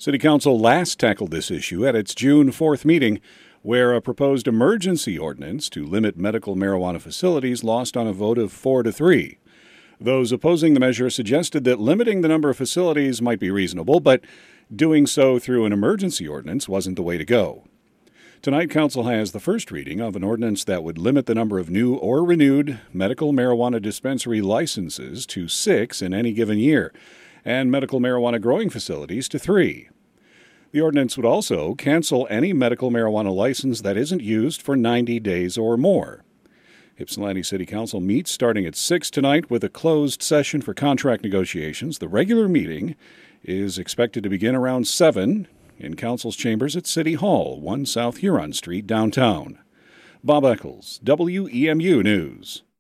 City Council last tackled this issue at its June 4th meeting, where a proposed emergency ordinance to limit medical marijuana facilities lost on a vote of 4-3. Those opposing the measure suggested that limiting the number of facilities might be reasonable, but doing so through an emergency ordinance wasn't the way to go. Tonight, Council has the first reading of an ordinance that would limit the number of new or renewed medical marijuana dispensary licenses to 6 in any given year, and medical marijuana growing facilities to 3. The ordinance would also cancel any medical marijuana license that isn't used for 90 days or more. Ypsilanti City Council meets starting at 6 tonight with a closed session for contract negotiations. The regular meeting is expected to begin around 7 in Council's chambers at City Hall, 1 South Huron Street, downtown. Bob Eccles, WEMU News.